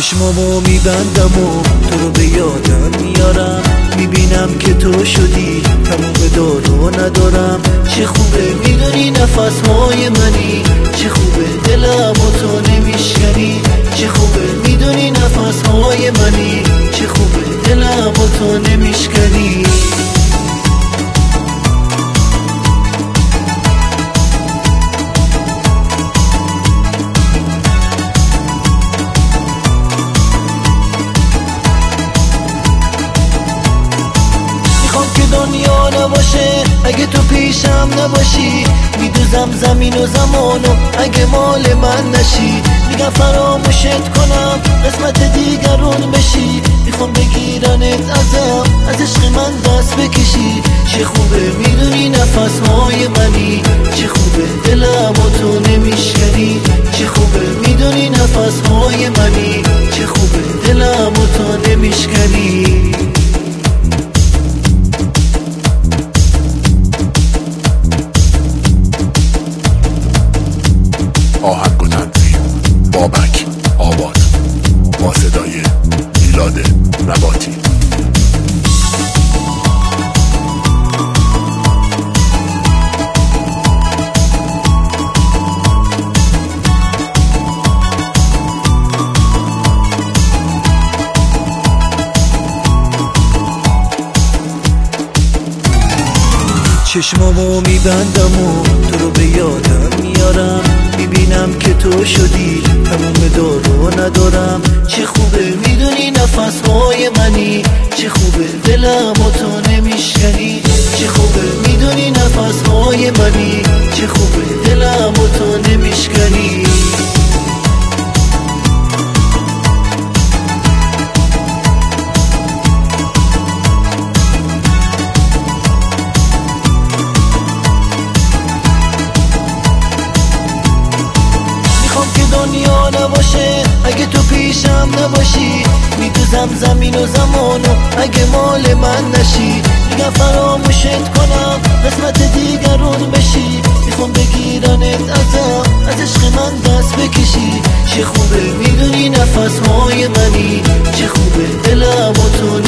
چشمامو میبندم و تو رو به یادم میارم، میبینم که تو شدی تموم دارو ندارم. چه خوبه میدونی نفسهای منی، چه خوبه دلم و تو نمیشکنی. چه خوبه میدونی نفسهای منی، چه خوبه دلم و تو نمیشکنی. دنیا نباشه اگه تو پیشم نباشی، میدوزم زمین و زمانو اگه مال من نشی. میگم فراموشت کنم قسمت دیگرون بشی، میخوام بگیرنت ازم از عشق من دست بکشی. چه خوبه میدونی نفسهای منی، چه خوبه دلم و تو نمیشکنی. چه خوبه میدونی نفسهای منی، چه خوبه دلم و تو نمیشکنی. آهنگ و تنظیم بابک آباد با صدای میلاد نباتی. چشمامو میبندم و تو رو به یادم میارم، میبینم که تو شدی تموم دارو ندارم. چه خوبه میدونی نفسهای منی، چه خوبه دلم و تو نمیشکنی. چه خوبه میدونی نفسهای منی، چه خوبه دلم و تو نمیشکنی. دنیا نباشه اگه تو پیشم نباشی، میدوزم زمین و زمانو اگه مال من نشی. میگم فراموشت کنم قسمت دیگرون بشی، میخوام بگیرنت ازم از عشق من دست بکشی. چه خوبه میدونی نفسهای منی، چه خوبه دلم و تو